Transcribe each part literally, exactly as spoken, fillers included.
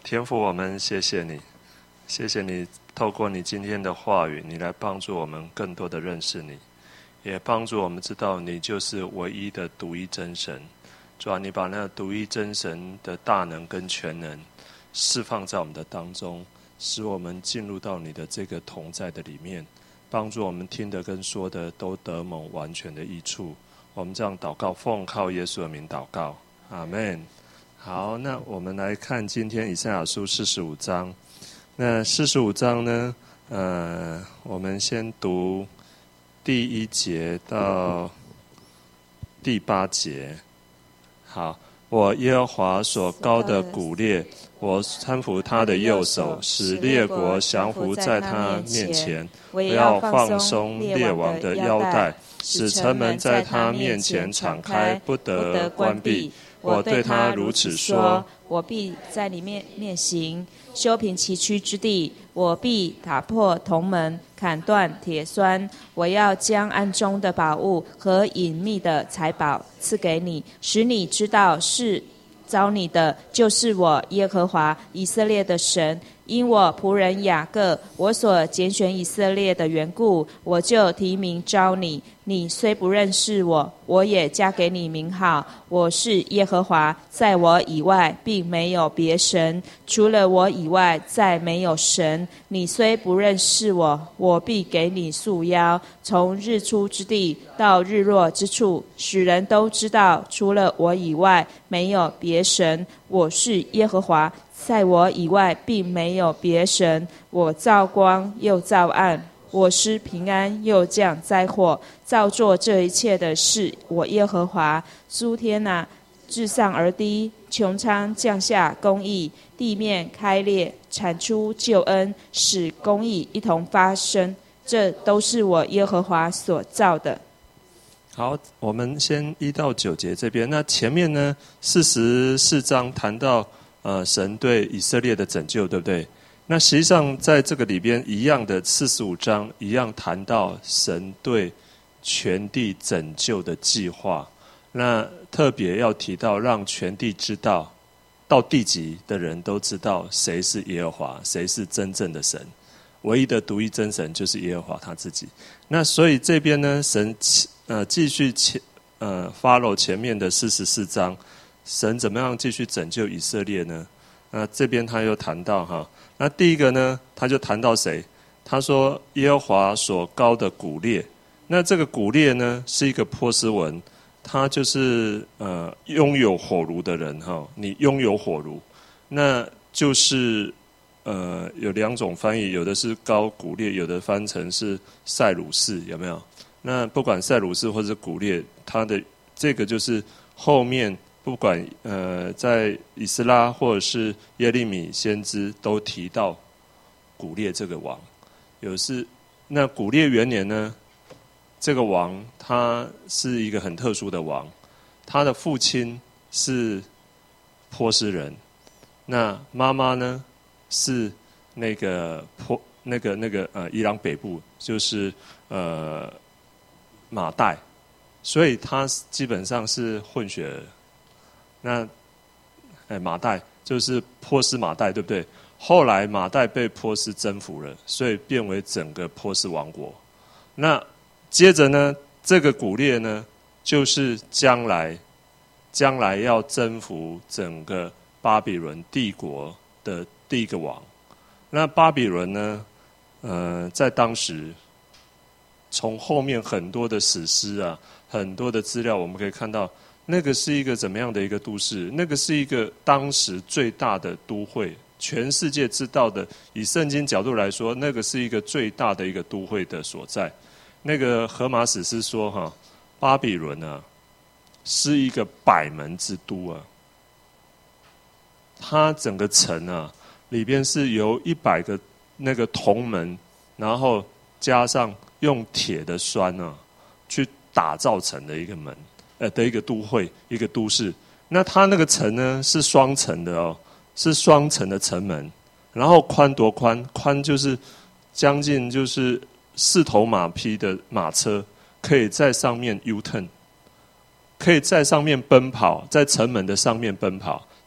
天父，我们谢谢你，谢谢你透过你今天的话语，你来帮助我们更多的认识你，也帮助我们知道你就是唯一的独一真神。主啊，你把那独一真神的大能跟全能释放在我们的当中，使我们进入到你的这个同在的里面，帮助我们听的跟说的都得蒙完全的益处。我们这样祷告，奉靠耶稣的名祷告，阿们。好，那我们来看今天以赛亚书四十五章。那四十五章呢，呃，我们先读第一节到第八节。好，我耶和华所高的古列，我搀扶他的右手，使列国降服在他面前。我要放松列王的腰带，使城门在他面前敞开，不得关闭。我对他如此说， 我必在里面面行，修平崎岖之地。我必打破铜门，砍断铁栓。我要将暗中的宝物和隐秘的财宝赐给你，使你知道是召你的就是我耶和华以色列的神。因我仆人雅各，我所拣选以色列的缘故，我就提名召你。你虽不认识我，我也加给你名号。我是耶和华，在我以外并没有别神，除了我以外再没有神。你虽不认识我，我必给你束腰，从日出之地到日落之处，使人都知道，除了我以外没有别神。我是耶和华，在我以外并没有别神。我造光又造暗，我施平安又降灾祸，造作这一切的事，我耶和华。诸天啊，自上而低，穹苍降下公义，地面开裂，产出救恩，使公义一同发生。这都是我耶和华所造的。 好，我们先一到九节这边。那前面呢，四十四章谈到呃神对以色列的拯救，对不对？那实际上在这个里边一样的四十五章一样谈到神对全地拯救的计划。那特别要提到让全地知道，到地极的人都知道谁是耶和华，谁是真正的神。唯一的独一真神就是耶和华他自己。那所以这边呢，神呃继续前呃 follow 前面的四十四章，神怎么样继续拯救以色列呢？那这边他又谈到哈，那第一个呢，他就谈到谁？他说耶和华所高的古列。那这个古列呢，是一个波斯文，他就是呃拥有火炉的人哈。你拥有火炉，那就是呃有两种翻译，有的是高古列，有的翻成是塞鲁士，有没有？那不管塞鲁士或者古列，他的这个就是后面不管呃在以斯拉或者是耶利米先知都提到古列这个王。有是那古列元年呢，这个王他是一个很特殊的王，他的父亲是波斯人，那妈妈呢是那个波那个那个呃伊朗北部，就是呃马代，所以他基本上是混血儿。那哎马代就是波斯马代，对不对？后来马代被波斯征服了，所以变为整个波斯王国。那接着呢，这个古列呢，就是将来将来要征服整个巴比伦帝国的第一个王。那巴比伦呢，呃，在当时，从后面很多的史诗啊，很多的资料，我们可以看到，那个是一个怎么样的一个都市？那个是一个当时最大的都会，全世界知道的。以圣经角度来说，那个是一个最大的一个都会的所在。那个荷马史诗说，哈，巴比伦啊，是一个百门之都啊。它整个城啊，里边是由一百个那个铜门，然后加上用铁的栓啊，去打造成的一个门，呃的一个都会，一个都市。那它那个城呢是双层的哦，是双层的城门，然后宽多宽？宽就是将近就是四头马匹的马车可以在上面 U turn， 可以在上面奔跑，在城门的上面奔跑。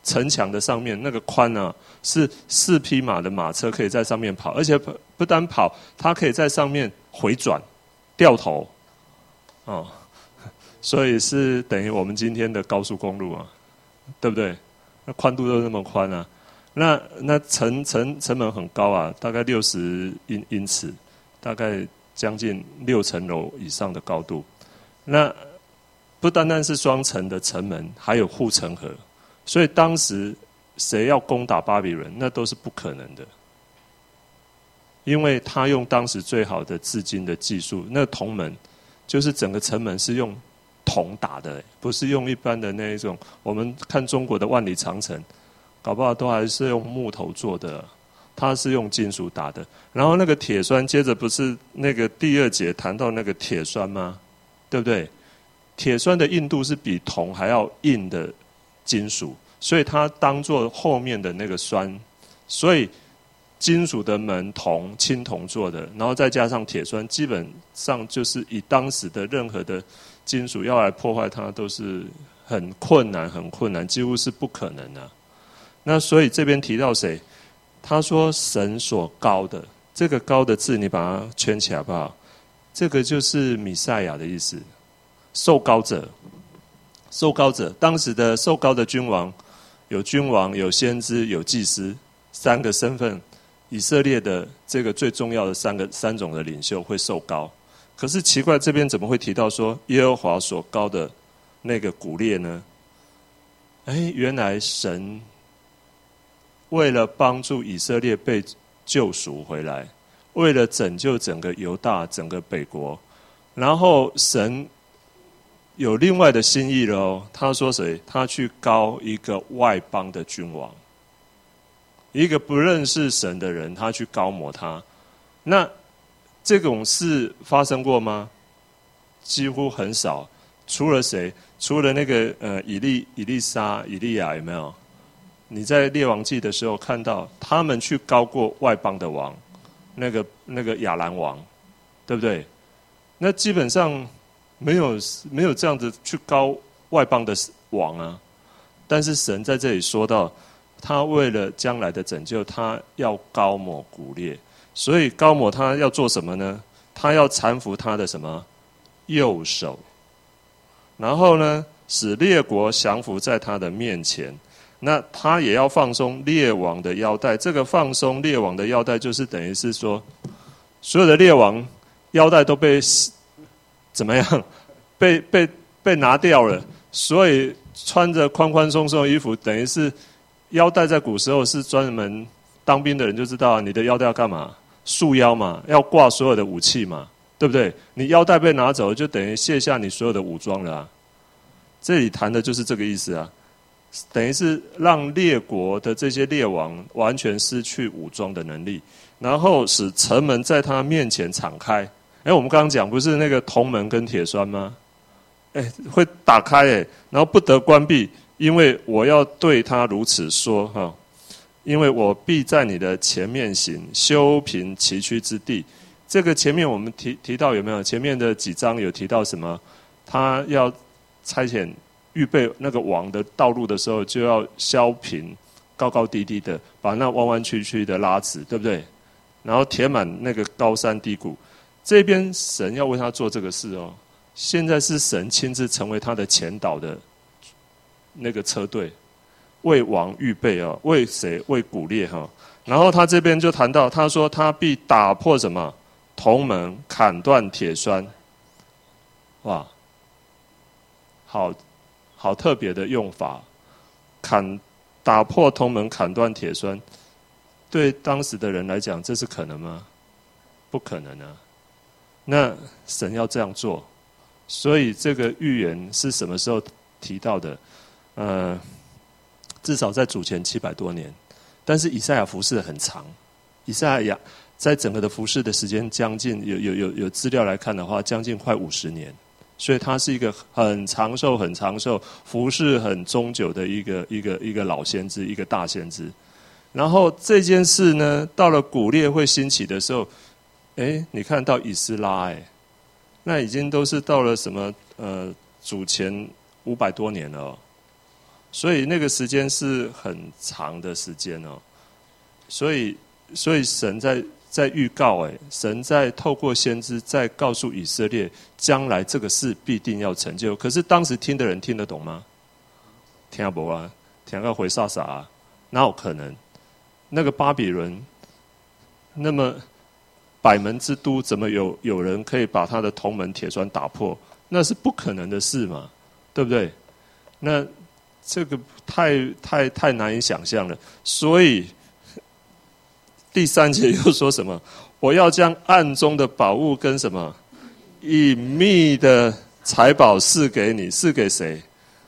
城墙的上面那个宽啊，是四匹马的马车可以在上面跑，而且不单跑，它可以在上面回转、掉头，哦，所以是等于我们今天的高速公路啊，对不对？那宽度都那么宽啊，那那城城城门很高啊，大概六十英英尺，大概将近六层楼以上的高度。那不单单是双层的城门，还有护城河，所以当时谁要攻打巴比伦，那都是不可能的，因为他用当时最好的制金的技术，那铜门就是整个城门是用铜打的，不是用一般的那一种。我们看中国的万里长城，搞不好都还是用木头做的，它是用金属打的。然后那个铁栓，接着不是那个第二节谈到那个铁栓吗？对不对？铁栓的硬度是比铜还要硬的金属，所以它当作后面的那个栓，所以金属的门铜青铜做的，然后再加上铁栓，基本上就是以当时的任何的金属要来破坏它，都是很困难很困难，几乎是不可能的、啊。那所以这边提到谁？他说神所高的，这个高的字你把它圈起来好不好？这个就是弥赛亚的意思，受膏者。受膏者，当时的受膏的君王，有君王，有先知，有祭司，三个身份。以色列的这个最重要的三个三种的领袖会受膏，可是奇怪，这边怎么会提到说耶和华所膏的那个古列呢？哎，原来神为了帮助以色列被救赎回来，为了拯救整个犹大、整个北国，然后神有另外的心意了哦。他说谁？他去膏一个外邦的君王。一个不认识神的人，他去膏抹他，那这种事发生过吗？几乎很少。除了谁？除了那个呃以利、以利沙、以利亚，有没有？你在列王记的时候看到他们去膏过外邦的王，那个那个亚兰王，对不对？那基本上没有没有这样子去膏外邦的王啊。但是神在这里说到，他为了将来的拯救，他要膏抹古列，所以膏抹他要做什么呢？他要搀扶他的什么右手，然后呢，使列国降服在他的面前。那他也要放松列王的腰带。这个放松列王的腰带，就是等于是说，所有的列王腰带都被怎么样？被被被拿掉了，所以穿着宽宽松松的衣服，等于是。腰带在古时候是专门当兵的人就知道，你的腰带要干嘛？束腰嘛，要挂所有的武器嘛，对不对？你腰带被拿走，就等于卸下你所有的武装了啊。这里谈的就是这个意思啊，等于是让列国的这些列王完全失去武装的能力，然后使城门在他面前敞开。哎，我们刚刚讲不是那个铜门跟铁栓吗？哎，会打开哎，然后不得关闭。因为我要对他如此说哈，因为我必在你的前面行，修平崎岖之地。这个前面我们提提到有没有？前面的几章有提到什么？他要差遣预备那个王的道路的时候，就要削平高高低低的，把那弯弯曲曲的拉直，对不对？然后填满那个高山低谷。这边神要为他做这个事哦。现在是神亲自成为他的前导的。那个车队为王预备啊，为谁？为古列哈。然后他这边就谈到，他说他必打破什么铜门，砍断铁栓。哇，好好特别的用法，砍打破铜门，砍断铁栓。对当时的人来讲，这是可能吗？不可能啊。那神要这样做，所以这个预言是什么时候提到的？呃，至少在主前七百多年，但是以赛亚服侍很长。以赛亚在整个的服侍的时间将近有有有有资料来看的话，将近快五十年，所以他是一个很长寿、很长寿、服侍很终久的一个一个一个老先知，一个大先知。然后这件事呢，到了古列会兴起的时候，哎，你看到以斯拉，哎，那已经都是到了什么呃主前五百多年了、哦。 所以那个时间是很长的时间哦。所以，所以神在在预告，哎，神在透过先知在告诉以色列，将来这个事必定要成就。可是当时听的人听得懂吗？听不啊，听个回煞煞啊，哪有可能？那个巴比伦，那么百门之都，怎么有有人可以把他的铜门铁栓打破？那是不可能的事嘛，对不对？那这个太太太难以想象了。所以第三节又说什么？我要将暗中的宝物跟什么隐秘的财宝赐给你，赐给谁？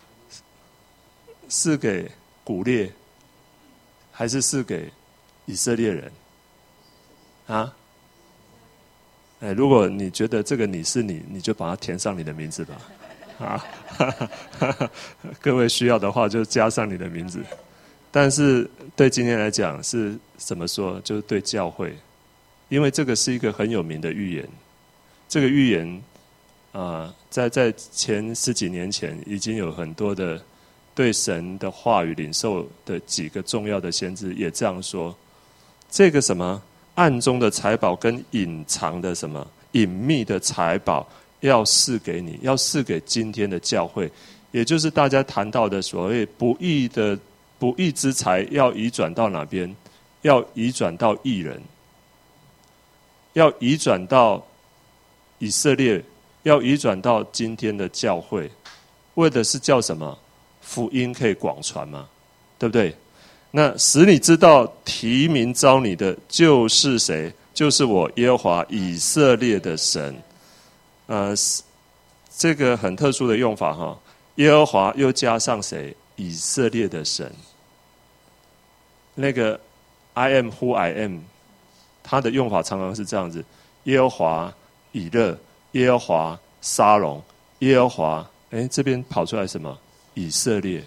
赐给古列，还是赐给以色列人？啊？哎，如果你觉得这个你是你，你就把它填上你的名字吧。啊，各位需要的话就加上你的名字。但是对今天来讲是怎么说？就是对教会，因为这个是一个很有名的预言。这个预言啊、呃，在在前十几年前已经有很多的对神的话语领受的几个重要的先知也这样说。这个什么暗中的财宝跟隐藏的什么隐秘的财宝，要赐给你，要赐给今天的教会，也就是大家谈到的所谓不义的不义之财，要移转到哪边？要移转到义人，要移转到以色列，要移转到今天的教会，为的是叫什么？福音可以广传嘛，对不对？那使你知道提名召你的就是谁？就是我耶和华以色列的神。呃，这个很特殊的用法哈，耶和华又加上谁？以色列的神。那个 I am who I am， 它的用法常常是这样子：耶和华以勒，耶和华沙龙，耶和华，哎，这边跑出来什么？以色列。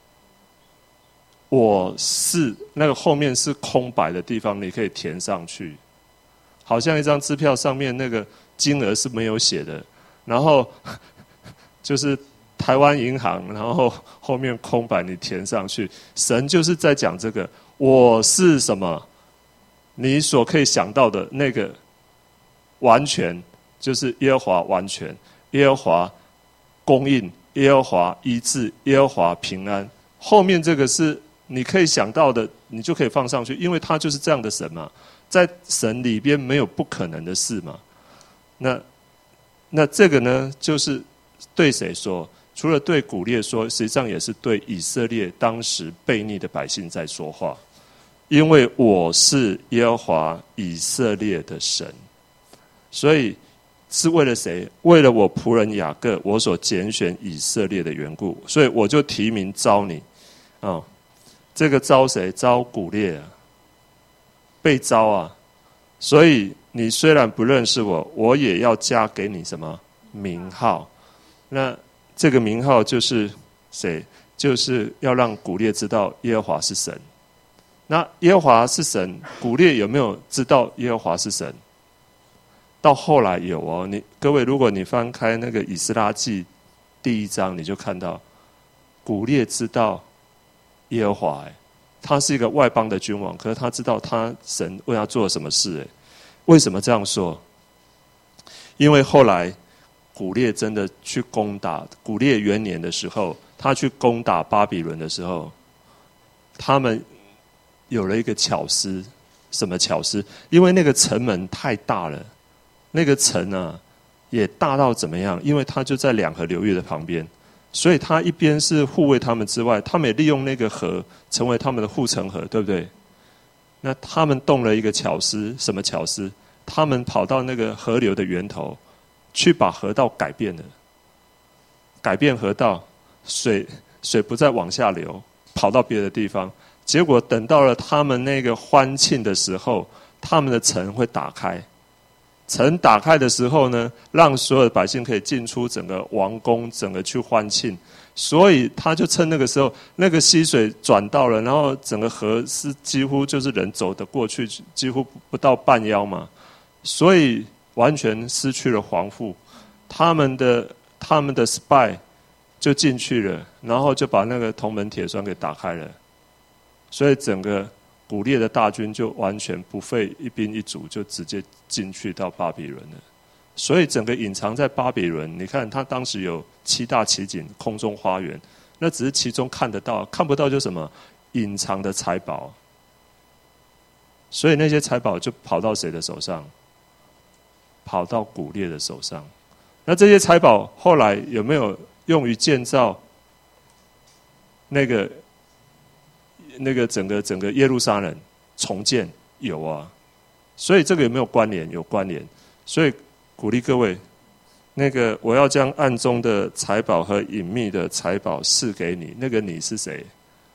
我是那个后面是空白的地方，你可以填上去，好像一张支票上面那个金额是没有写的，然后就是台湾银行，然后后面空白你填上去。神就是在讲这个，我是什么？你所可以想到的那个完全，就是耶和华完全，耶和华供应，耶和华医治，耶和华平安。后面这个是你可以想到的，你就可以放上去，因为他就是这样的神嘛，在神里边没有不可能的事嘛。那那这个呢，就是对谁说？除了对古列说，实际上也是对以色列当时悖逆的百姓在说话。因为我是耶和华以色列的神，所以是为了谁？为了我仆人雅各，我所拣选以色列的缘故，所以我就提名召你。哦，这个召谁？召古列啊，被召啊。所以你虽然不认识我，我也要加给你什么名号？那这个名号就是谁？就是要让古列知道耶和华是神。那耶和华是神，古列有没有知道耶和华是神？到后来有哦。你各位，如果你翻开那个以斯拉记第一章，你就看到古列知道耶和华，哎，他是一个外邦的君王，可是他知道他神为他做了什么事，哎，为什么这样说？因为后来古列真的去攻打，古列元年的时候，他去攻打巴比伦的时候，他们有了一个巧思。什么巧思？因为那个城门太大了，那个城啊也大到怎么样？因为它就在两河流域的旁边，所以它一边是护卫他们之外，他们也利用那个河成为他们的护城河，对不对？那他们动了一个巧思，什么巧思？他们跑到那个河流的源头，去把河道改变了，改变河道，水水不再往下流，跑到别的地方。结果等到了他们那个欢庆的时候，他们的城会打开。城打开的时候呢，让所有的百姓可以进出整个王宫，整个去欢庆。所以他就趁那个时候，那个溪水转到了，然后整个河是几乎就是人走得过去，几乎不到半腰嘛。所以完全失去了防护。他们的他们的 spy 就进去了，然后就把那个铜门铁栓给打开了，所以整个古列的大军就完全不费一兵一卒，就直接进去到巴比伦了。所以整个隐藏在巴比伦，你看他当时有七大奇景、空中花园，那只是其中看得到，看不到就什么隐藏的财宝。所以那些财宝就跑到谁的手上？跑到古列的手上。那这些财宝后来有没有用于建造那个那个整个整个耶路撒冷重建？有啊。所以这个有没有关联？有关联。所以鼓励各位，那个我要将暗中的财宝和隐秘的财宝赐给你。那个你是谁？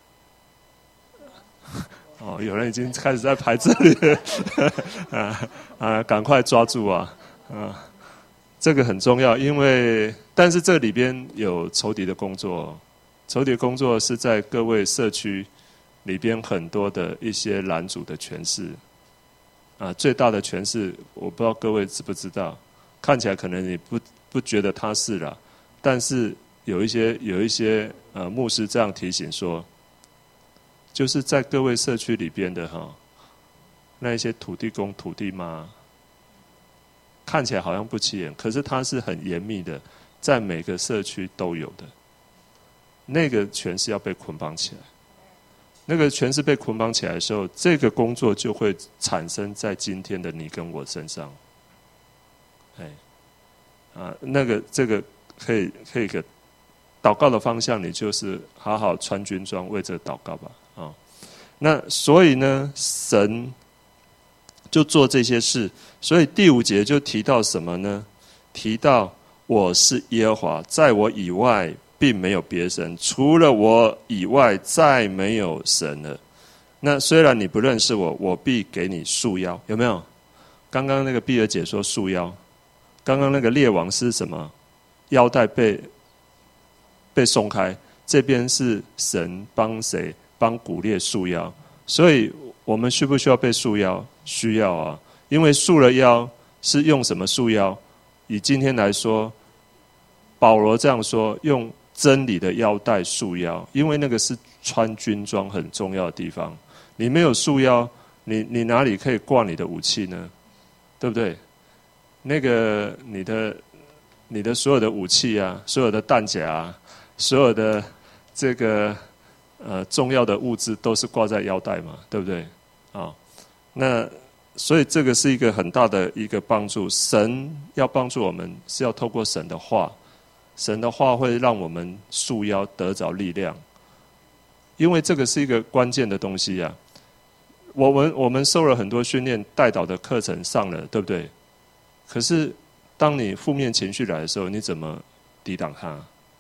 哦，有人已经开始在排这里了，啊啊，赶快抓住啊！啊，这个很重要，因为但是这里边有仇敌的工作，仇敌的工作是在各位社区里边很多的一些拦阻的权势，啊，最大的权势我不知道各位知不知道，看起来可能你不不觉得他是啦，但是有一些有一些呃牧师这样提醒说。就是在各位社区里边的哈，那一些土地公、土地妈，看起来好像不起眼，可是它是很严密的，在每个社区都有的。那个权势要被捆绑起来，那个权势被捆绑起来的时候，这个工作就会产生在今天的你跟我身上。哎，啊，那个这个可以可以个祷告的方向，你就是好好穿军装为这祷告吧。哦、那所以呢，神就做这些事。所以第五节就提到什么呢？提到我是耶和华，在我以外并没有别神，除了我以外再没有神了。那虽然你不认识我，我必给你束腰。有没有？刚刚那个毕尔姐说束腰，刚刚那个列王是什么？腰带被被松开，这边是神帮谁？帮古列束腰。所以我们需不需要被束腰？需要啊，因为束了腰是用什么束腰？以今天来说，保罗这样说，用真理的腰带束腰，因为那个是穿军装很重要的地方。你没有束腰，你你哪里可以挂你的武器呢？对不对？那个你的你的所有的武器啊，所有的弹夹啊，所有的这个呃重要的物资都是挂在腰带嘛，对不对？啊、哦，那所以这个是一个很大的一个帮助。神要帮助我们，是要透过神的话，神的话会让我们束腰得着力量，因为这个是一个关键的东西啊。我们我们受了很多训练，带导的课程上了，对不对？可是当你负面情绪来的时候，你怎么抵挡它？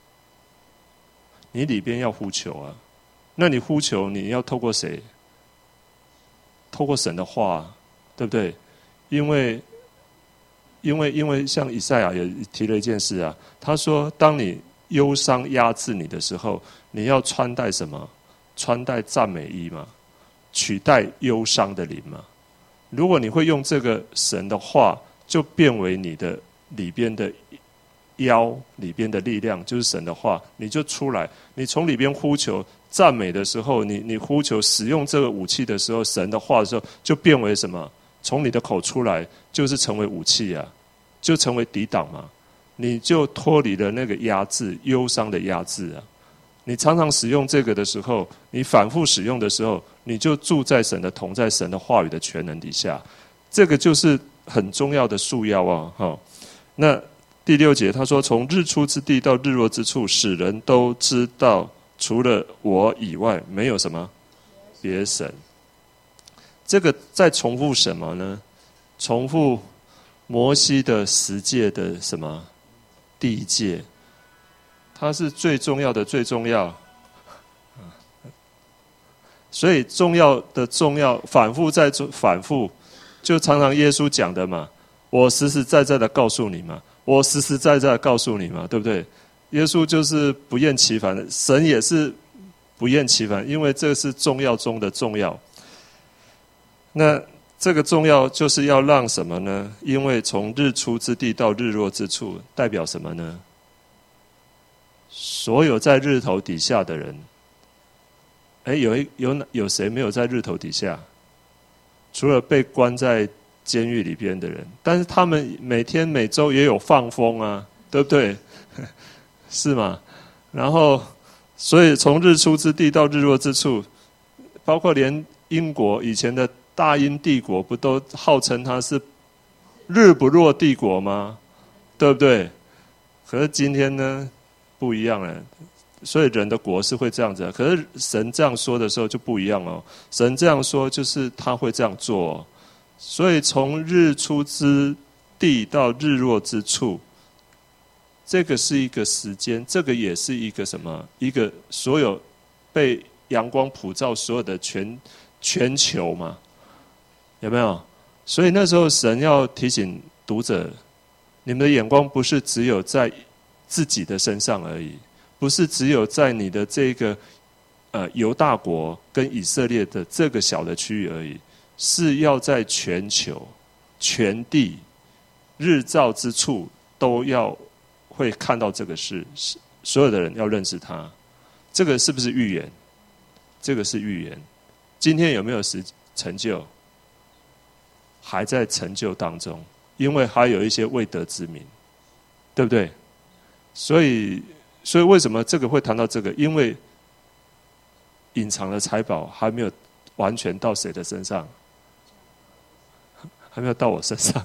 你里边要呼求啊，那你呼求你要透过谁？透过神的话，对不对？因为因为因为像以赛亚也提了一件事啊，他说当你忧伤压制你的时候，你要穿戴什么？穿戴赞美衣嘛，取代忧伤的灵嘛。如果你会用这个神的话，就变为你的里边的腰里边的力量，就是神的话，你就出来，你从里边呼求赞美的时候，你你呼求使用这个武器的时候，神的话的时候，就变为什么？从你的口出来，就是成为武器啊，就成为抵挡嘛，你就脱离了那个压制、忧伤的压制啊。你常常使用这个的时候，你反复使用的时候，你就住在神的同在、神的话语的全能底下，这个就是很重要的束腰啊！哈，那第六节他说：“从日出之地到日落之处，使人都知道，除了我以外，没有什么别神。”这个在重复什么呢？重复摩西的十诫的什么？第一诫，它是最重要的，最重要。所以重要的重要，反复再反复，就常常耶稣讲的嘛。我实实在在的告诉你嘛，我实实在在的告诉你嘛，对不对？耶稣就是不厌其烦的，神也是不厌其烦，因为这是重要中的重要。那这个重要就是要让什么呢？因为从日出之地到日落之处，代表什么呢？ 所有在日头底下的人，哎，有一有有谁没有在日头底下？除了被关在监狱里边的人，但是他们每天每周也有放风啊，对不对？是吗？然后，所以从日出之地到日落之处，包括连英国以前的大英帝国，不都号称它是日不落帝国吗？对不对？可是今天呢，不一样了。所以人的国是会这样子的，可是神这样说的时候就不一样哦。神这样说就是他会这样做哦。所以从日出之地到日落之处，这个是一个时间，这个也是一个什么？一个所有被阳光普照所有的全全球嘛，有没有？所以那时候神要提醒读者，你们的眼光不是只有在自己的身上而已。不是只有在你的这个呃犹大国跟以色列的这个小的区域而已，是要在全球、全地、日照之处都要会看到这个事，所有的人要认识他。这个是不是预言？这个是预言。今天有没有实成就？还在成就当中，因为还有一些未得之民，对不对？所以。所以为什么这个会谈到这个？因为隐藏的财宝还没有完全到谁的身上，还没有到我身上，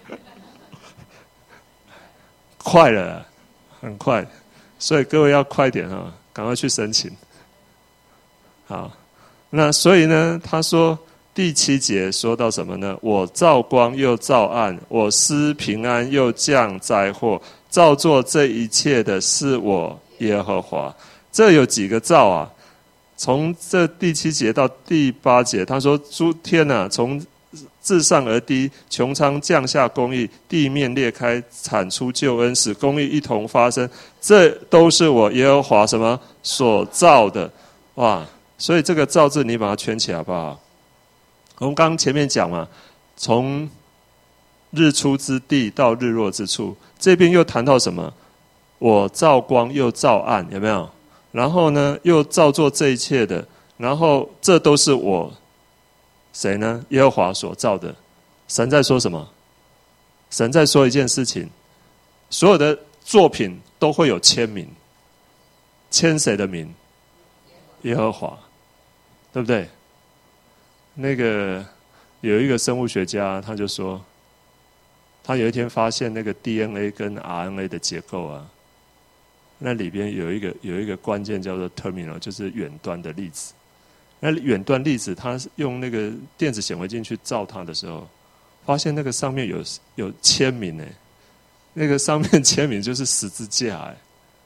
快了，很快。所以各位要快点啊，赶快去申请。好，那所以呢，他说第七节说到什么呢？我造光又造暗，我施平安又降灾祸。造作这一切的是我耶和华。这有几个造啊？从这第七节到第八节，他说：诸天啊，从自上而低，穹苍降下公义，地面裂开，产出救恩，使公义一同发生。这都是我耶和华什么所造的？哇！所以这个造字你把它圈起来好不好？我们刚刚前面讲嘛，从日出之地到日落之处。这边又谈到什么？我造光又造暗，有没有？然后呢，又造作这一切的，然后这都是我谁呢？耶和华所造的。神在说什么？神在说一件事情，所有的作品都会有签名，签谁的名？耶和华，对不对？那个有一个生物学家，他就说。他有一天发现那个 D N A 跟 R N A 的结构啊，那里边有一个有一个关键叫做 terminal， 就是远端的粒子。那远端粒子，他用那个电子显微镜去照它的时候，发现那个上面有有签名诶，那个上面签名就是十字架诶。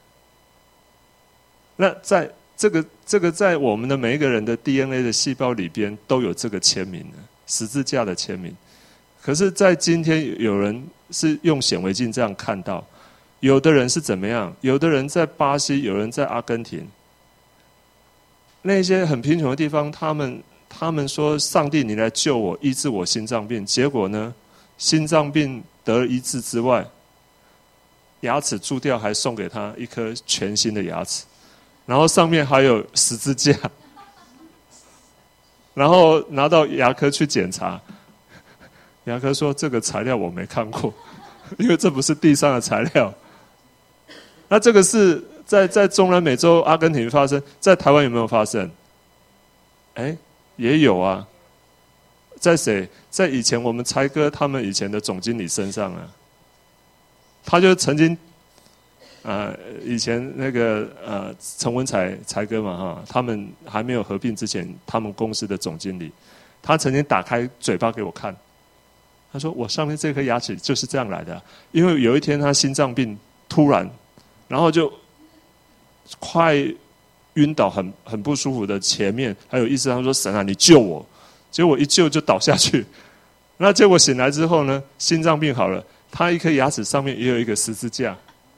那在这个这个在我们的每一个人的 D N A 的细胞里边都有这个签名的，十字架的签名。可是在今天有人是用显微镜这样看到，有的人是怎么样？有的人在巴西，有人在阿根廷，那些很贫穷的地方，他们他们说上帝你来救我，医治我心脏病，结果呢，心脏病得了医治之外，牙齿蛀掉还送给他一颗全新的牙齿，然后上面还有十字架，然后拿到牙科去检查。牙科说：“这个材料我没看过，因为这不是地上的材料。”那这个是在在中南美洲阿根廷发生，在台湾有没有发生？哎，也有啊。在谁？在以前我们才哥他们以前的总经理身上啊。他就曾经，呃，以前那个呃陈文才才哥嘛哈，他们还没有合并之前，他们公司的总经理，他曾经打开嘴巴给我看。他说：“我上面这颗牙齿就是这样来的，因为有一天他心脏病突然，然后就快晕倒，很很不舒服的。前面还有医生，他说：‘神啊，你救我！’结果一救就倒下去。那结果醒来之后呢，心脏病好了，他一颗牙齿上面也有一个十字架。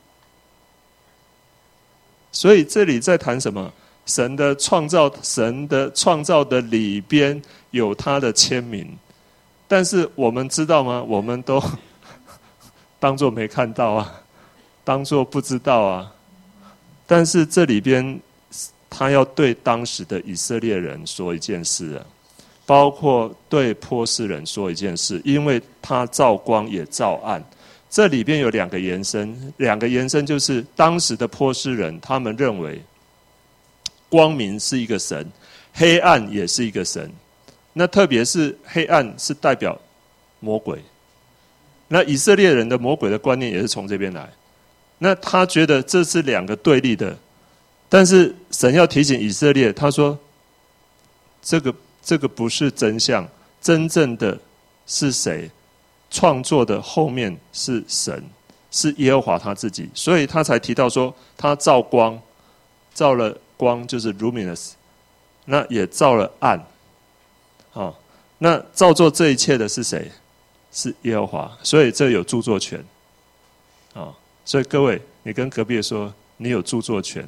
所以这里在谈什么？神的创造，神的创造的里边有他的签名。”但是我们知道吗？我们都当作没看到啊，当作不知道啊。 但是这里边他要对当时的以色列人说一件事啊，包括对波斯人说一件事，因为他照光也照暗。这里边有两个延伸，两个延伸就是当时的波斯人，他们认为光明是一个神，黑暗也是一个神。那特别是黑暗是代表魔鬼，那以色列人的魔鬼的观念也是从这边来。那他觉得这是两个对立的，但是神要提醒以色列，他说这个这个不是真相，真正的是谁？创作的后面是神，是耶和华他自己，所以他才提到说，他照光，照了光就是 luminous， 那也照了暗，哦，那造作这一切的是谁？是耶和华，所以这有著作权，哦，所以各位，你跟隔壁说，你有著作权，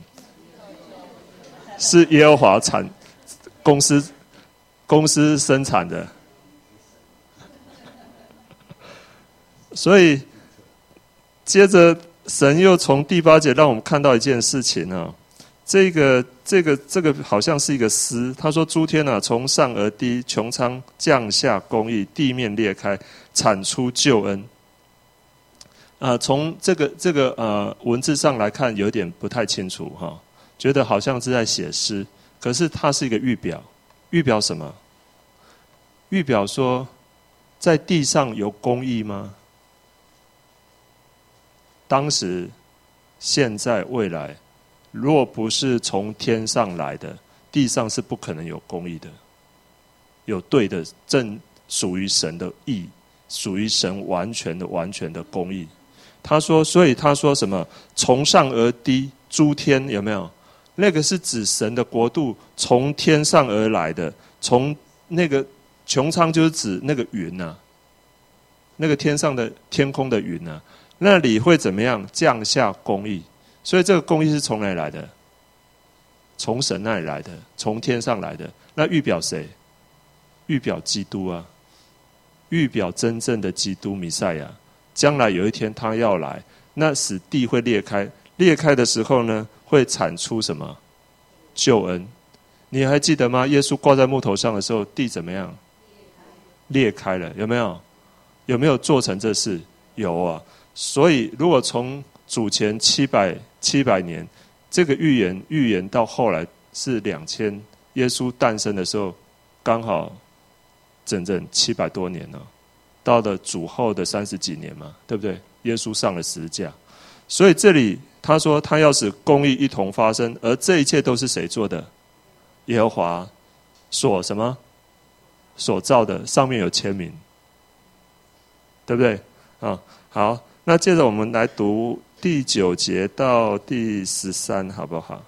是耶和华产公司公司生产的。所以，接着神又从第八节让我们看到一件事情啊，这个这个这个好像是一个诗。他说：“诸天啊，从上而低，穹苍降下公义，地面裂开，产出救恩。”啊，从这个这个呃文字上来看，有点不太清楚哈，觉得好像是在写诗，可是它是一个预表，预表什么？预表说，在地上有公义吗？当时、现在、未来，若不是从天上来的，地上是不可能有公义的，有对的正属于神的义，属于神完全的、完全的公义。他说，所以他说什么？从上而低，诸天有没有？那个是指神的国度从天上而来的，从那个穹苍就是指那个云啊，那个天上的天空的云啊。那里会怎么样？降下公义，所以这个公义是从哪里来的？从神那里来的，从天上来的。那预表谁？预表基督啊，预表真正的基督弥赛亚。将来有一天他要来，那使地会裂开，裂开的时候呢，会产出什么？救恩。你还记得吗？耶稣挂在木头上的时候，地怎么样？裂开了，有没有？有没有做成这事？有啊。所以，如果从主前七百七百年，这个预言预言到后来是两千，耶稣诞生的时候，刚好整整七百多年了，到了主后的三十几年嘛，对不对？耶稣上了十字架，所以这里他说他要使公义一同发生，而这一切都是谁做的？耶和华所什么所造的，上面有签名，对不对？啊，好。那接着我们来读第九节到第十三，好不好？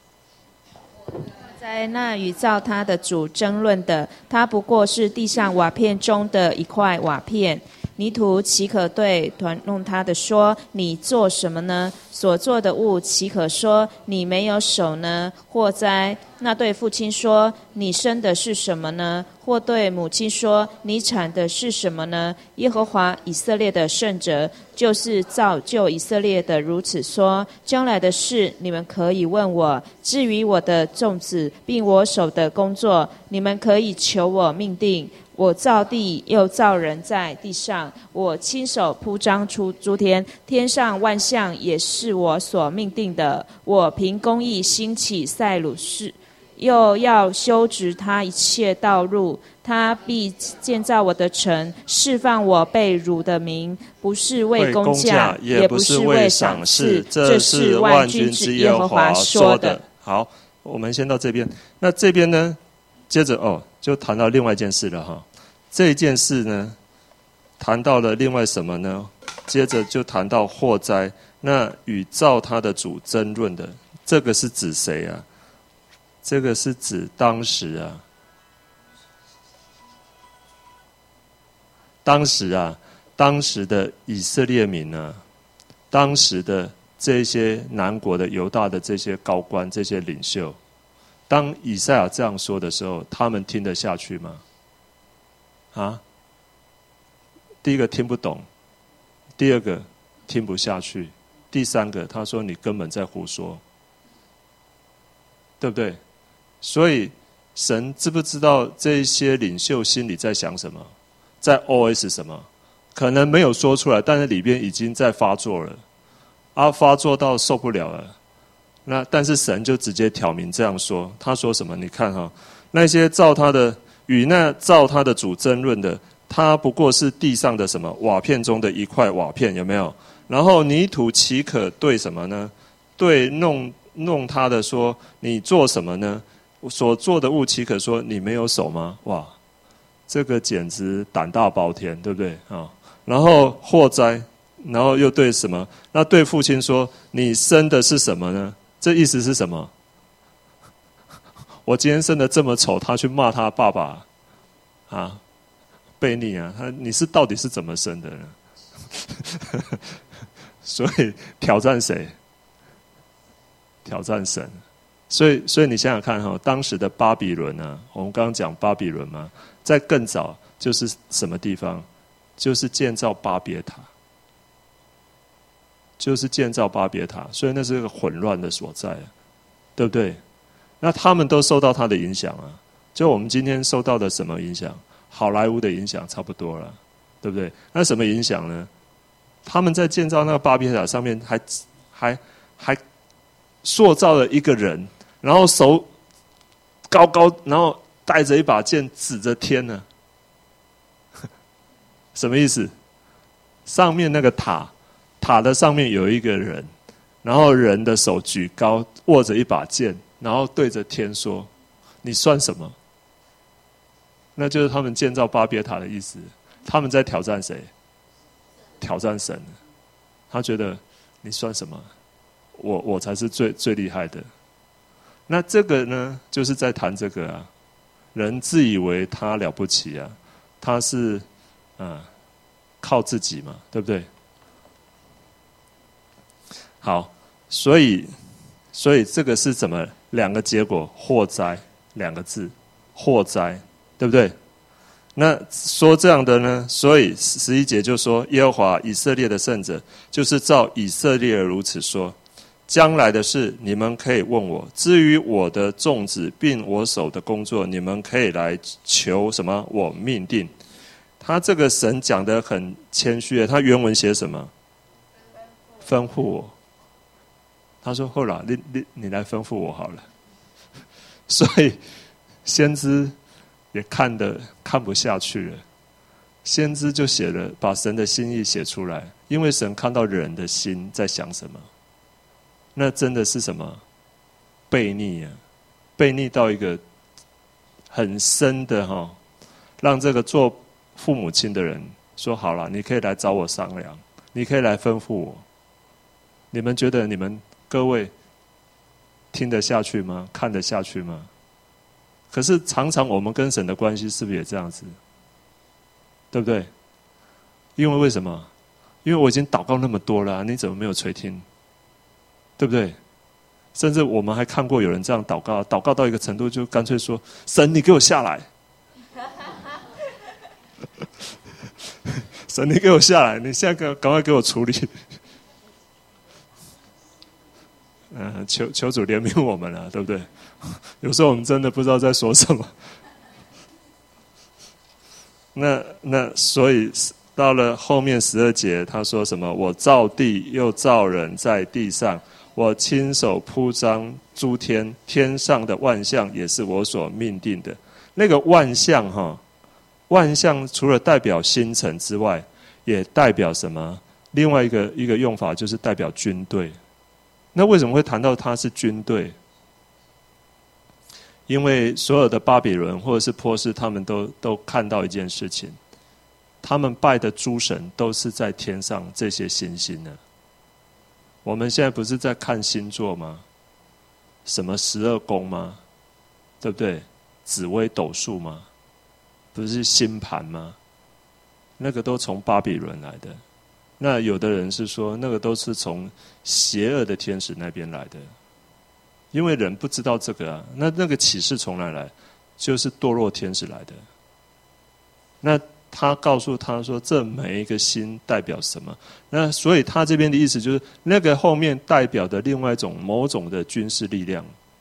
在那与造他的主争论的，他不过是地上瓦片中的一块瓦片。泥土岂可对团弄他的说：“你做什么呢？”所做的物岂可说：“你没有手呢？”或哉，那对父亲说：“你生的是什么呢？”或对母亲说：“你产的是什么呢？”耶和华以色列的圣者，就是造就以色列的，如此说：将来的事你们可以问我，至于我的众子并我手的工作，你们可以求我命定。我造地又造人在地上，我亲手铺张出诸天，天上万象也是我所命定的。我凭公义兴起塞鲁士，又要修直他一切道路。他必建造我的城，释放我被掳的民，不是为公价，也不是为赏赐，这是万军之耶和华说的。 好，我们先到这边。那这边呢，接着哦，就谈到另外一件事了哈。这件事呢，谈到了另外什么呢？接着就谈到祸灾。那与造他的主争论的，这个是指谁啊？这个是指当时啊，当时啊，当时的以色列民啊，当时的这些南国的犹大的这些高官、这些领袖，当以赛亚这样说的时候，他们听得下去吗？啊，第一个听不懂，第二个听不下去，第三个他说你根本在胡说， 对不对？所以神知不知道这些领袖心里在想什么，在 O S 什么？可能没有说出来，但是里边已经在发作了，啊，发作到受不了了。那但是神就直接挑明这样说，他说什么？你看哈，那些照他的与那照他的主争论的，他不过是地上的什么瓦片中的一块瓦片，有没有？然后泥土岂可对什么呢？对弄弄他的说，你做什么呢？所做的物岂可说你没有手吗？哇，这个简直胆大包天，对不对啊？然后祸灾，然后又对什么？那对父亲说，你生的是什么呢？这意思是什么？我今天生的这么丑，他去骂他爸爸啊，悖逆啊！他你是到底是怎么生的呢？所以挑战谁？挑战神。所以，所以你想想看哈，当时的巴比伦啊，我们刚刚讲巴比伦嘛，在更早就是什么地方？就是建造巴别塔，就是建造巴别塔，所以那是一个混乱的所在，对不对？那他们都受到他的影响啊，就我们今天受到的什么影响？好莱坞的影响差不多了，对不对？那什么影响呢？他们在建造那个巴别塔上面还还还塑造了一个人，然后手高高，然后带着一把剑指着天呢。什么意思？上面那个塔，塔的上面有一个人，然后人的手举高，握着一把剑，然后对着天说：“你算什么？”那就是他们建造巴别塔的意思。他们在挑战谁？挑战神。他觉得你算什么？我我才是最最厉害的。那这个呢，就是在谈这个啊，人自以为他了不起啊，他是。啊，靠自己嘛，对不对？好，所以，所以这个是怎么两个结果？祸灾两个字，祸灾，对不对？那说这样的呢？所以十一节就说，耶和华以色列的圣者，就是照以色列如此说：将来的事，你们可以问我；至于我的众子并我手的工作，你们可以来求什么？我命定。他这个神讲得很谦虚，他原文写什么？吩咐我。他说：“后来你你你来吩咐我好了。”所以先知也看得看不下去了，先知就写了，把神的心意写出来，因为神看到人的心在想什么，那真的是什么？悖逆啊！悖逆到一个很深的哈，让这个做父母亲的人说好了，你可以来找我商量，你可以来吩咐我。你们觉得你们各位听得下去吗？看得下去吗？可是常常我们跟神的关系是不是也这样子？对不对？因为为什么？因为我已经祷告那么多了，你怎么没有垂听？对不对？甚至我们还看过有人这样祷告，祷告到一个程度，就干脆说：“神，你给我下来！神，你给我下来！你现在赶快给我处理。”嗯、呃，求求主怜悯我们了，对不对？有时候我们真的不知道在说什么。那那所以到了后面十二节，他说什么？我造地又造人在地上，我亲手铺张诸天，天上的万象也是我所命定的。那个万象哈，万象除了代表星辰之外，也代表什么？另外一个一个用法就是代表军队。那为什么会谈到它是军队？因为所有的巴比伦或者是波斯，他们都都看到一件事情，他们拜的诸神都是在天上这些星星呢。我们现在不是在看星座吗？什么十二宫吗？对不对？紫微斗数吗？不是星盘吗？那个都从巴比伦来的。那有的人是说，那个都是从邪恶的天使那边来的，因为人不知道这个啊。那那个启示从哪来？就是堕落天使来的。那他告诉他说，这每一个星代表什么？那所以他这边的意思就是，那个后面代表的另外一种某种的军事力量，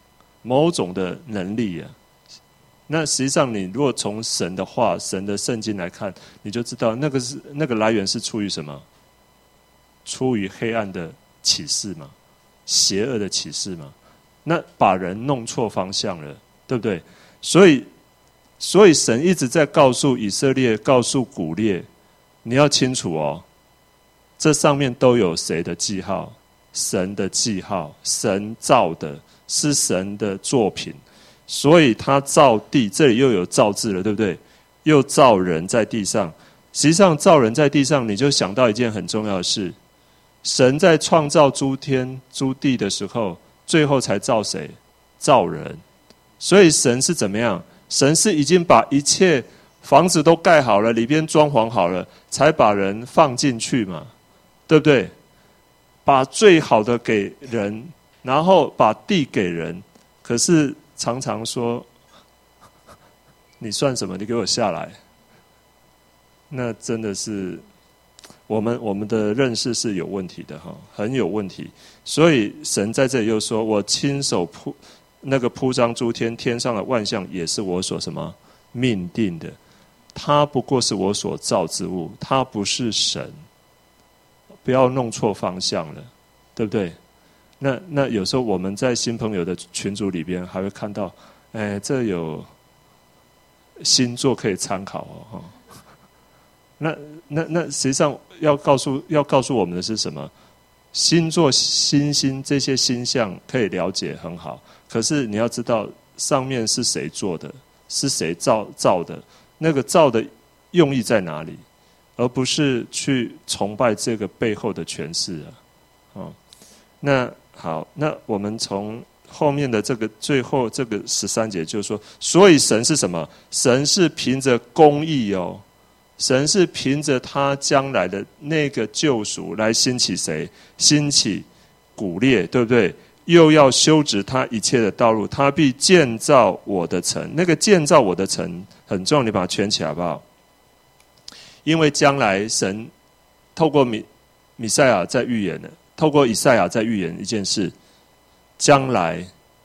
某种的能力啊。那实际上，你如果从神的话、神的圣经来看，你就知道那个是那个来源是出于什么？出于黑暗的启示嘛，邪恶的启示嘛。那把人弄错方向了，对不对？所以，所以神一直在告诉以色列，告诉古列，你要清楚哦，这上面都有谁的记号？神的记号，神造的，是神的作品。所以他造地，这里又有造字了，对不对？又造人在地上。实际上造人在地上，你就想到一件很重要的事，神在创造诸天诸地的时候，最后才造谁？造人。所以神是怎么样？神是已经把一切房子都盖好了，里边装潢好了，才把人放进去嘛，对不对？把最好的给人，然后把地给人。可是常常说，你算什么？你给我下来。那真的是我们我们的认识是有问题的哈，很有问题。所以神在这里又说，我亲手铺那个铺张诸天，天上的万象也是我所什么命定的。他不过是我所造之物，他不是神。不要弄错方向了，对不对？那那有时候我们在新朋友的群组里边还会看到，哎，这有星座可以参考哦。那那那实际上要告诉要告诉我们的是什么？星座、星星这些星象可以了解很好，可是你要知道上面是谁做的，是谁造造的，那个造的用意在哪里，而不是去崇拜这个背后的诠释啊。哦，那好，那我们从后面的这个最后这个十三节就是说，所以神是什么？神是凭着公义哦。神是凭着他将来的那个救赎来兴起谁？兴起古列，对不对？又要修直他一切的道路，他必建造我的城。那个建造我的城很重要，你把它圈起来好不好？因为将来神透过米米赛亚在预言的，透过以赛亚在预言一件事，将来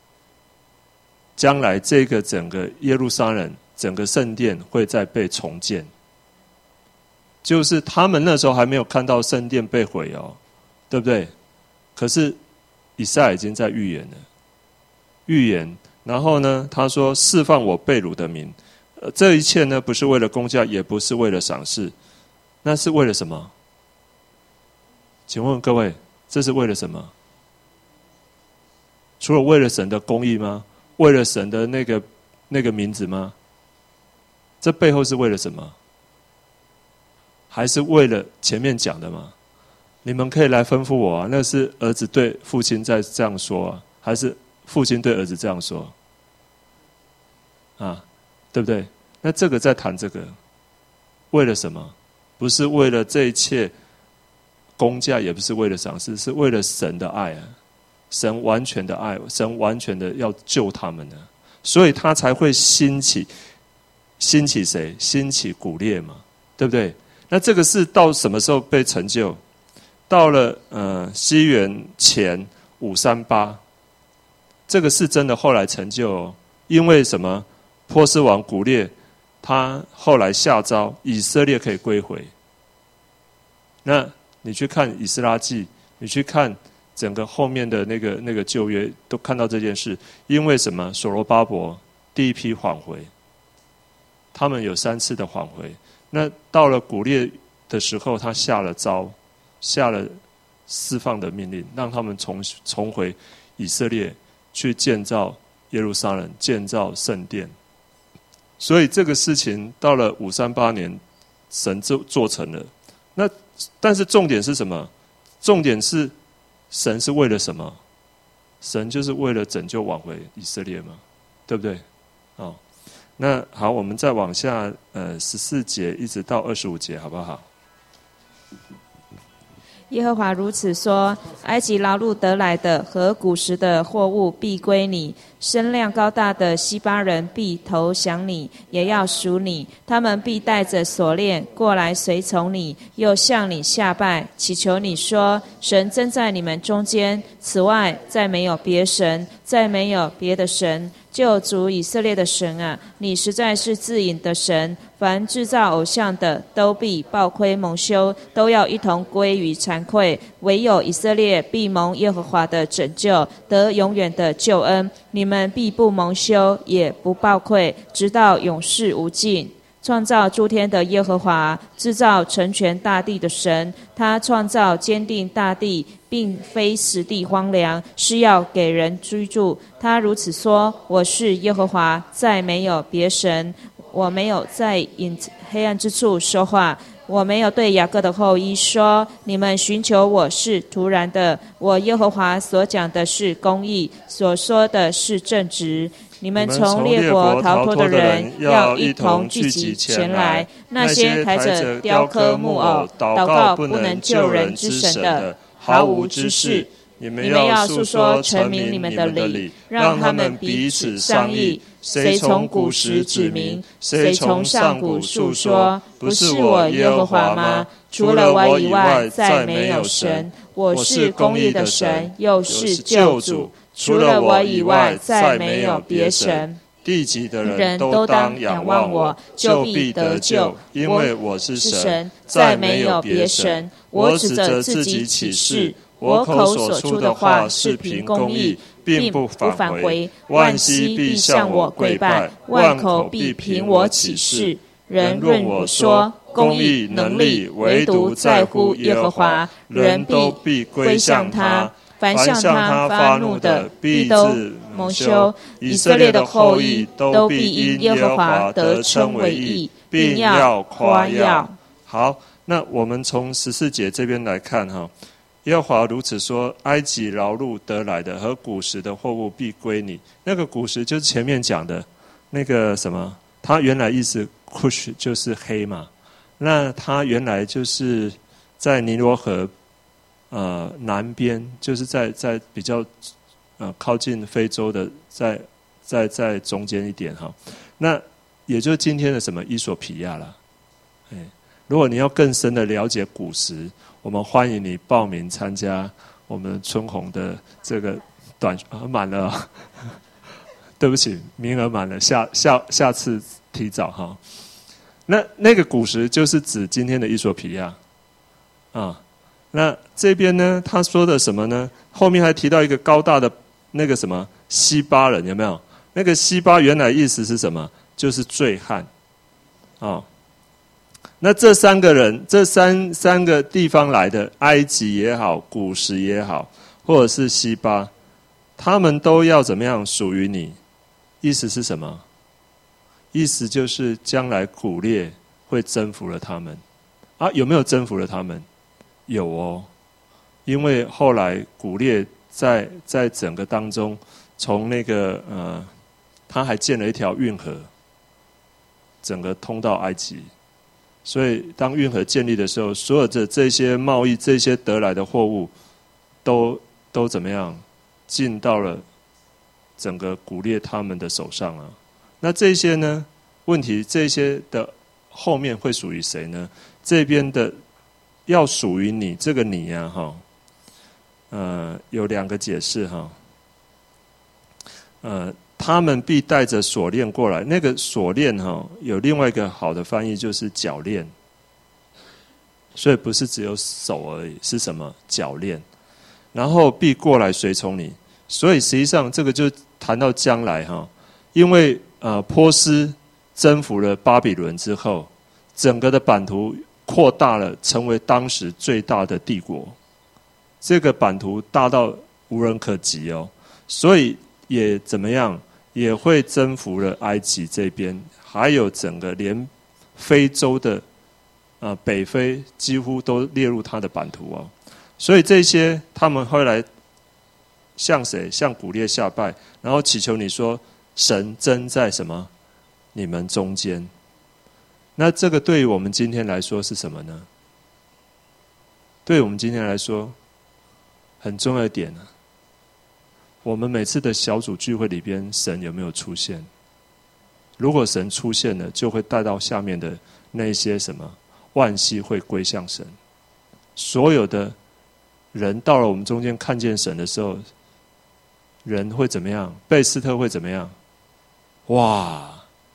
将来这个整个耶路撒冷整个圣殿会再被重建。就是他们那时候还没有看到圣殿被毁哦，对不对？可是以赛亚已经在预言了，预言。然后呢，他说释放我被掳的民，呃，这一切呢不是为了公价，也不是为了赏识，那是为了什么？请问各位，这是为了什么？除了为了神的公义吗？为了神的那个那个名字吗？这背后是为了什么？还是为了前面讲的吗？你们可以来吩咐我啊，那是儿子对父亲在这样说啊，还是父亲对儿子这样说？啊，对不对？那这个在谈这个，为了什么？不是为了这一切公价，也不是为了赏识，是为了神的爱啊，神完全的爱，神完全的要救他们的，所以他才会兴起，兴起谁？兴起古列嘛，对不对？那这个是到什么时候被成就？到了呃西元前五三八，这个是真的后来成就哦。因为什么？波斯王古列他后来下诏，以色列可以归回。那你去看以斯拉记，你去看整个后面的那个那个旧约，都看到这件事。因为什么？所罗巴伯第一批缓回，他们有三次的缓回。那到了古列的时候，他下了诏，下了释放的命令，让他们重重回以色列去建造耶路撒冷，建造圣殿。所以这个事情到了五三八年，神就做成了。那但是重点是什么？重点是神是为了什么？神就是为了拯救挽回以色列嘛，对不对？哦。那好，我们再往下，呃，十四节一直到二十五节，好不好？ 耶和华如此说：埃及劳碌得来的和古时的货物必归你，身量高大的西巴人必投降你，也要属你。他们必带着锁链过来随从你，又向你下拜，祈求你说：神真在你们中间，此外再没有别神，再没有别的神。救主以色列的神啊，你实在是自隐的神，凡制造偶像的都必暴亏蒙羞，都要一同归于惭愧。唯有以色列必蒙耶和华的拯救，得永远的救恩。你们必不蒙羞，也不暴愧，直到永世无尽。创造诸天的耶和华，制造成全大地的神，他创造坚定大地，并非使地荒凉，是要给人居住。他如此说：我是耶和华，再没有别神，我没有在隐黑暗之处说话，我没有对雅各的后裔说：你们寻求我是突然的。我耶和华所讲的是公义，所说的是正直。你们从列国逃脱的人，要一同聚集前来。那些抬着雕刻木偶、祷告不能救人之神的，毫无知识。你们要述说陈明你们的理，让他们彼此商议。谁从古时指明，谁从上古述说，不是我耶和华吗？除了我以外，再没有神。我是公义的神，又是救主。除了我以外，再没有别神。 地极的人都当仰望我，就必得救，因为我是神，再没有别神。我指着自己起誓，我口所出的话是凭公义，并不返回。万膝必向我跪拜，万口必凭我起誓。人论我说公义能力，唯独在乎耶和华，人都必归向他。凡向他发怒的，必都蒙羞。以色列的后裔都必因耶和华得称为义，并要夸耀。好，那我们从十四节这边来看哈，耶和华如此说：埃及劳碌得来的和古时的货物必归你。那个古时就是前面讲的那个什么，它原来意思 Cush 就是黑嘛，那它原来就是在尼罗河。呃，南边就是在在比较呃靠近非洲的，在在在中间一点哈。那也就是今天的什么伊索比亚啦。哎，如果你要更深的了解古时，我们欢迎你报名参加我们春红的这个短啊满了，对不起，名额满了，下下下次提早哈。那那个古时就是指今天的伊索比亚啊。那这边呢，他说的什么呢？后面还提到一个高大的那个什么西巴人，有没有？那个西巴原来意思是什么？就是醉汉啊、哦。那这三个人，这三三个地方来的，埃及也好，古时也好，或者是西巴，他们都要怎么样属于你？意思是什么？意思就是将来古列会征服了他们啊？有没有征服了他们？有哦，因为后来古列在在整个当中，从那个呃，他还建了一条运河，整个通到埃及。所以当运河建立的时候，所有的这些贸易、这些得来的货物，都都怎么样进到了整个古列他们的手上啊？那这些呢？问题这些的后面会属于谁呢？这边的。要属于你这个你呀、啊，哈，呃，有两个解释哈。呃，他们必带着锁链过来，那个锁链哈，有另外一个好的翻译就是脚链，所以不是只有手而已，是什么脚链？然后必过来随从你，所以实际上这个就谈到将来哈，因为呃波斯征服了巴比伦之后，整个的版图。扩大了，成为当时最大的帝国。这个版图大到无人可及哦，所以也怎么样，也会征服了埃及这边，还有整个连非洲的呃北非几乎都列入它的版图哦。所以这些他们会来向谁？向古列下拜，然后祈求你说：神真在什么？你们中间。那这个对于我们今天来说是什么呢？ 对我们今天来说很重要一点啊，我们每次的小组聚会里边，神有没有出现？如果神出现了，就会带到下面的那些什么万膝会归向神。所有的人到了我们中间看见神的时候，人会怎么样？贝斯特会怎么样？哇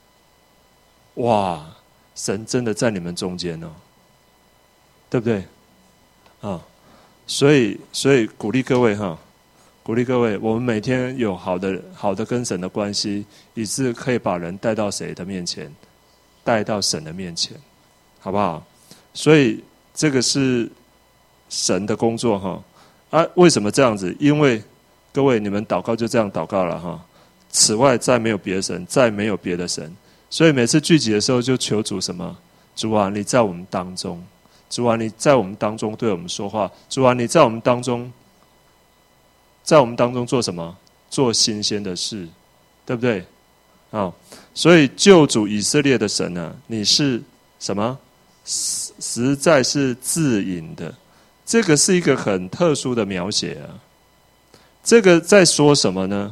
哇，神真的在你们中间哦，对不对？啊，所以所以鼓励各位哈，鼓励各位，我们每天有好的好的跟神的关系，以致可以把人带到谁的面前？带到神的面前，好不好？所以这个是神的工作哈。啊，为什么这样子？因为各位你们祷告就这样祷告了哈。此外再没有别的神，再没有别的神。所以每次聚集的时候就求主什么？主啊，你在我们当中。主啊，你在我们当中对我们说话。主啊，你在我们当中，在我们当中做什么？做新鲜的事，对不对？啊，所以救主以色列的神呢、啊，你是什么？实实在是自隐的。这个是一个很特殊的描写啊。这个在说什么呢？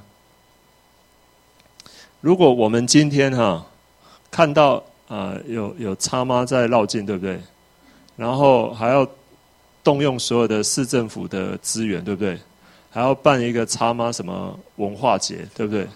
如果我们今天哈、啊、看到啊、呃、有有叉妈在绕境，对不对？然后还要动用所有的市政府的资源，对不对？还要办一个叉妈什么文化节，对不对？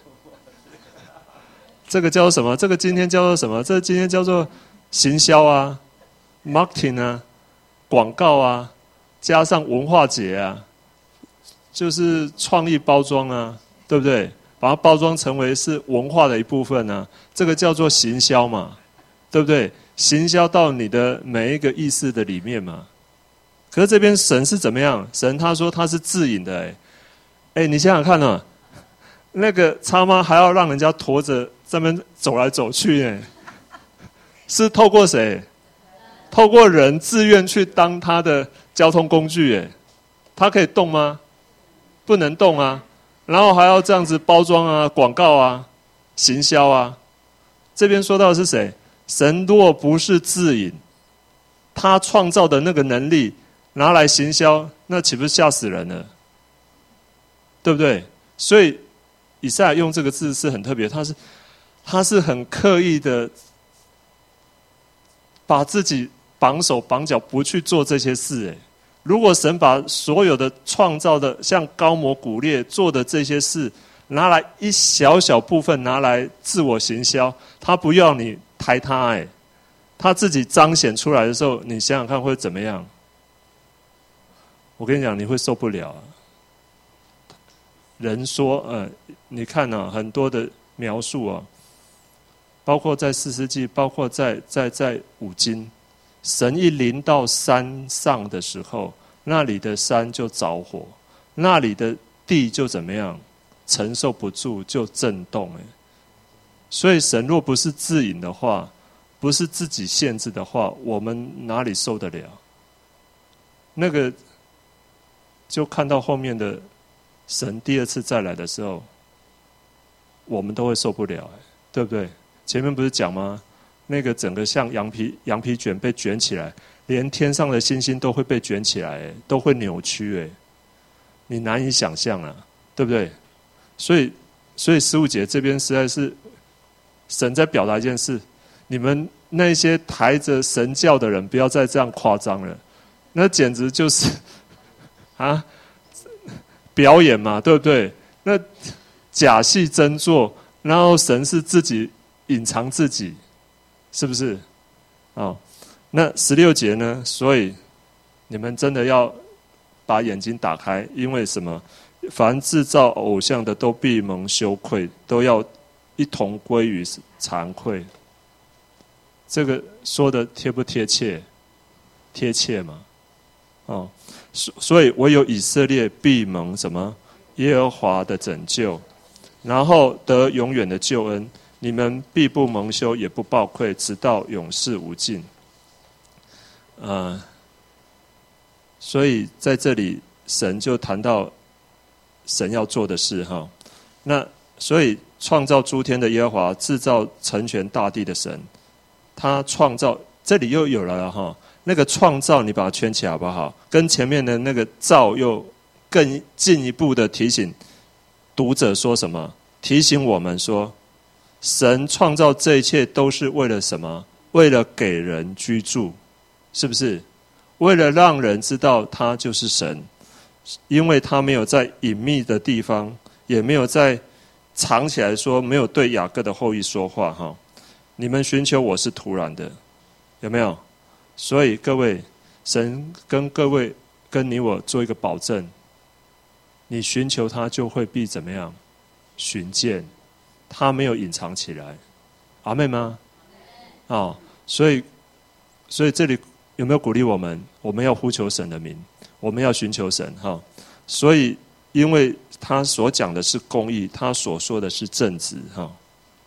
这个叫做什么？这个今天叫做什么？这个今天叫做行销啊 ，marketing 啊，广告啊，加上文化节啊，就是创意包装啊，对不对？把它包装成为是文化的一部分啊，这个叫做行销嘛，对不对？行销到你的每一个意识的里面嘛。可是这边神是怎么样？神他说他是自隐的，哎，哎，你想想看啊，那个叉妈还要让人家驮着这边走来走去，哎，是透过谁？透过人自愿去当他的交通工具，哎，他可以动吗？不能动啊。然后还要这样子包装啊、广告啊、行销啊。这边说到的是谁？神若不是自隐，他创造的那个能力拿来行销，那岂不是吓死人了？对不对？所以以赛亚用这个字是很特别，他是他是很刻意的把自己绑手绑脚，不去做这些事。哎，如果神把所有的创造的像高摩古列做的这些事拿来一小小部分拿来自我行销，他不要你抬他，哎，他自己彰显出来的时候，你想想看会怎么样？我跟你讲，你会受不了啊。人说，呃，你看啊，很多的描述啊，包括在士师记，包括在在在五经，神一临到山上的时候，那里的山就着火，那里的地就怎么样？承受不住就震动，哎。所以神若不是自隐的话，不是自己限制的话，我们哪里受得了？那个就看到后面的神第二次再来的时候，我们都会受不了，对不对？前面不是讲吗？那个整个像羊皮羊皮卷被卷起来，连天上的星星都会被卷起来，都会扭曲，哎，你难以想象啊，对不对？所以，所以十五节这边实在是神在表达一件事：你们那些抬着神教的人，不要再这样夸张了，那简直就是啊表演嘛，对不对？那假戏真做，然后神是自己隐藏自己，是不是？哦，那十六节呢？所以你们真的要把眼睛打开，因为什么？凡制造偶像的都必蒙羞愧，都要一同归于惭愧。这个说的贴不贴切？贴切嘛。哦，所以唯有以色列必蒙什么？耶和华的拯救，然后得永远的救恩。你们必不蒙羞，也不抱愧，直到永世无尽。呃，所以在这里神就谈到神要做的事哈。那所以创造诸天的耶和华，制造成全大地的神，他创造，这里又有了哈。 那个创造你把它圈起来好不好？跟前面的那个造又更进一步的提醒读者说什么？提醒我们说，神创造这一切都是为了什么？为了给人居住，是不是？为了让人知道他就是神，因为他没有在隐秘的地方，也没有在藏起来说，没有对雅各的后裔说话哈。你们寻求我是突然的，有没有？所以各位，神跟各位跟你我做一个保证，你寻求他就会必怎么样？寻见，他没有隐藏起来，阿们吗？哦，所以，所以这里有没有鼓励我们？我们要呼求神的名，我们要寻求神哈、哦。所以，因为他所讲的是公义，他所说的是正直哈、哦。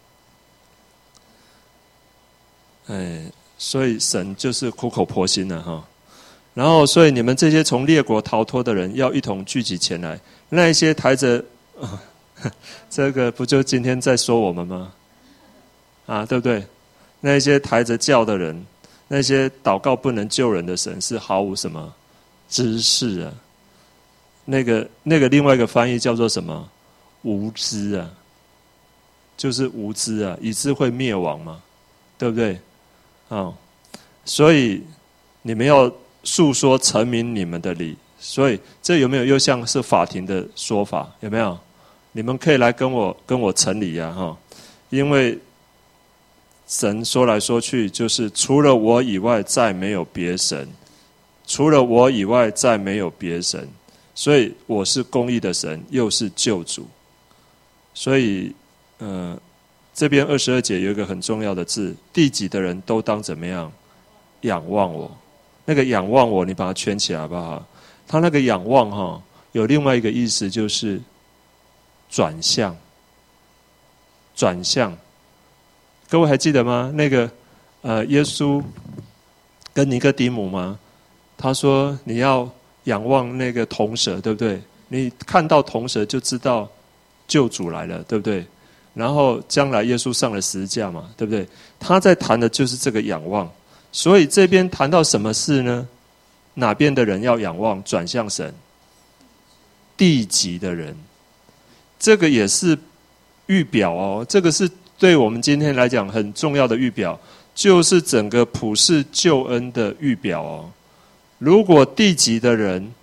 哎，所以神就是苦口婆心的哈。然后，所以你们这些从列国逃脱的人，要一同聚集前来。那一些抬着，啊、这个不就今天在说我们吗？啊，对不对？那一些抬着轿的人，那些祷告不能救人的神，是毫无什么知识啊。那个那个另外一个翻译叫做什么？无知啊，就是无知啊，以致会灭亡嘛，对不对？啊，所以你们要述说陈明你们的理。所以这有没有又像是法庭的说法？有没有？你们可以来跟我跟我陈理啊哈，因为神说来说去就是除了我以外再没有别神，除了我以外再没有别神，所以我是公义的神，又是救主。所以呃，这边二十二节有一个很重要的字，地级的人都当怎么样？仰望我。那个仰望我，你把它圈起来好不好？他那个仰望哈，有另外一个意思，就是转向。转向，各位还记得吗？那个呃，耶稣跟尼哥底母吗？他说你要仰望那个铜蛇，对不对？你看到铜蛇就知道救主来了，对不对？然后将来耶稣上了十字架嘛，对不对？他在谈的就是这个仰望。所以这边谈到什么事呢？哪边的人要仰望转向神？地级的人，这个也是预表哦。这个是对我们今天来讲很重要的预表，就是整个普世救恩的预表哦。如果地级的人，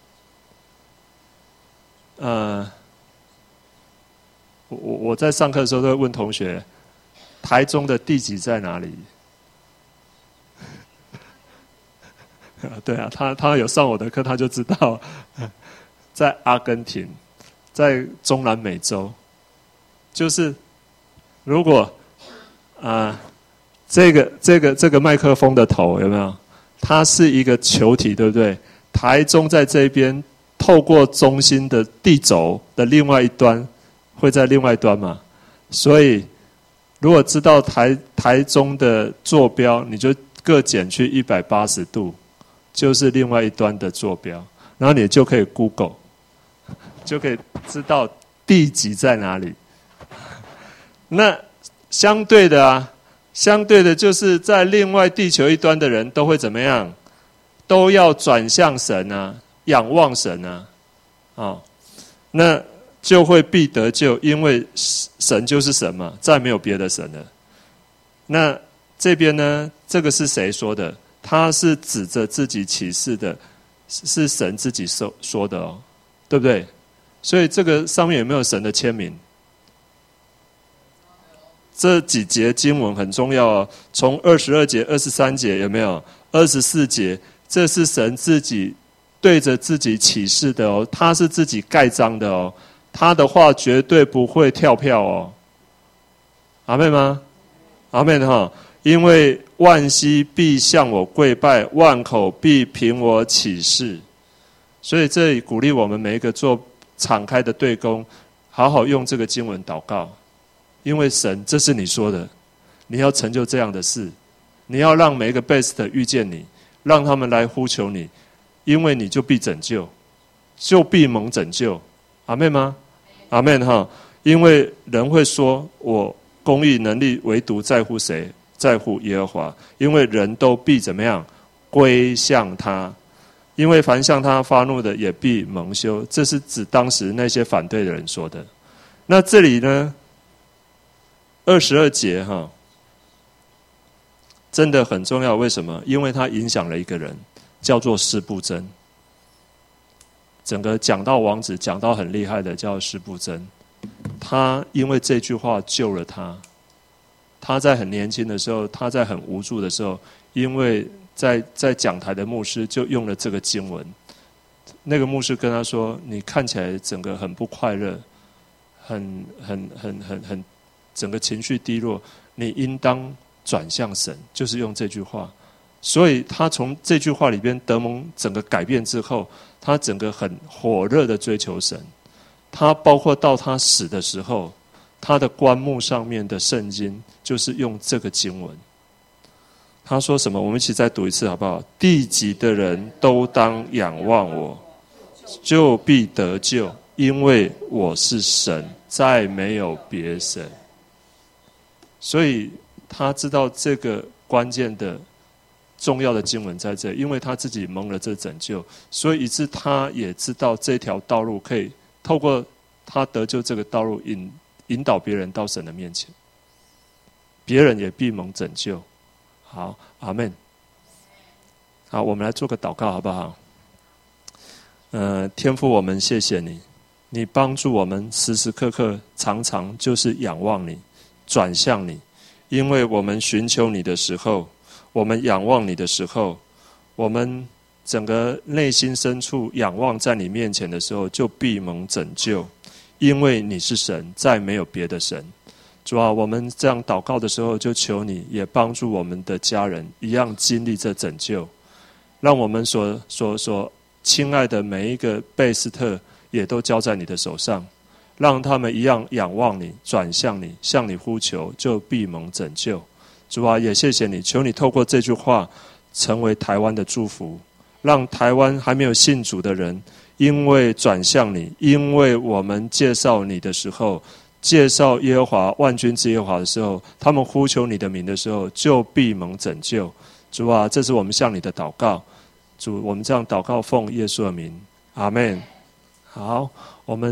呃，我我在上课的时候都会问同学，台中的地级在哪里？对啊，他他有上我的课，他就知道，在阿根廷，在中南美洲，就是如果啊、呃，这个这个这个麦克风的头有没有？它是一个球体，对不对？台中在这边，透过中心的地轴的另外一端，会在另外一端嘛？所以，如果知道台台中的坐标，你就各减去一百八十度。就是另外一端的坐标，然后你就可以 Google， 就可以知道地级在哪里。那相对的啊，相对的就是在另外地球一端的人都会怎么样？都要转向神啊，仰望神啊，哦，那就会必得救，因为神就是神嘛，再没有别的神了。那这边呢，这个是谁说的？他是指着自己启示的，是神自己说说的哦，对不对？所以这个上面有没有神的签名？这几节经文很重要哦，从二十二节、二十三节有没有？二十四节，这是神自己对着自己启示的哦，他是自己盖章的哦，他的话绝对不会跳票哦。阿们吗？阿们哈。因为万膝必向我跪拜，万口必凭我起誓。所以这里鼓励我们每一个做敞开的对公，好好用这个经文祷告。因为神，这是你说的，你要成就这样的事，你要让每一个 best 遇见你，让他们来呼求你，因为你就必拯救，就必蒙拯救。阿们吗？阿们哈。因为人会说，我公义能力唯独在乎谁？在乎耶和华，因为人都必怎么样？ 归向他，因为凡向他发怒的也必蒙羞。这是指当时那些反对的人说的。那这里呢，二十二节哈，真的很重要。为什么？因为它影响了一个人，叫做施布真。整个讲道王子讲到很厉害的叫施布真，他因为这句话救了他。他在很年轻的时候，他在很无助的时候，因为在在讲台的牧师就用了这个经文。那个牧师跟他说：“你看起来整个很不快乐，很很很很很，整个情绪低落，你应当转向神。”就是用这句话。所以他从这句话里边得蒙整个改变之后，他整个很火热的追求神。他包括到他死的时候，他的棺木上面的圣经就是用这个经文。他说什么？我们一起再读一次好不好？地极的人都当仰望我，就必得救，因为我是神，再没有别神。所以他知道这个关键的重要的经文在这，因为他自己蒙了这拯救，所以以致他也知道这条道路可以透过他得救这个道路引引导别人到神的面前，别人也必蒙拯救。好，阿们。好，我们来做个祷告好不好？呃，天父，我们谢谢你，你帮助我们时时刻刻常常就是仰望你，转向你，因为我们寻求你的时候，我们仰望你的时候，我们整个内心深处仰望在你面前的时候，就必蒙拯救，因为你是神，再没有别的神。主啊，我们这样祷告的时候，就求你也帮助我们的家人一样经历这拯救，让我们所所所亲爱的每一个贝斯特也都交在你的手上，让他们一样仰望你，转向你，向你呼求，就必蒙拯救。主啊，也谢谢你，求你透过这句话成为台湾的祝福，让台湾还没有信主的人因为转向你，因为我们介绍你的时候，介绍耶和华万军之耶和华的时候，他们呼求你的名的时候，就必蒙拯救。主啊，这是我们向你的祷告。主，我们这样祷告奉耶稣的名，阿们。好，我们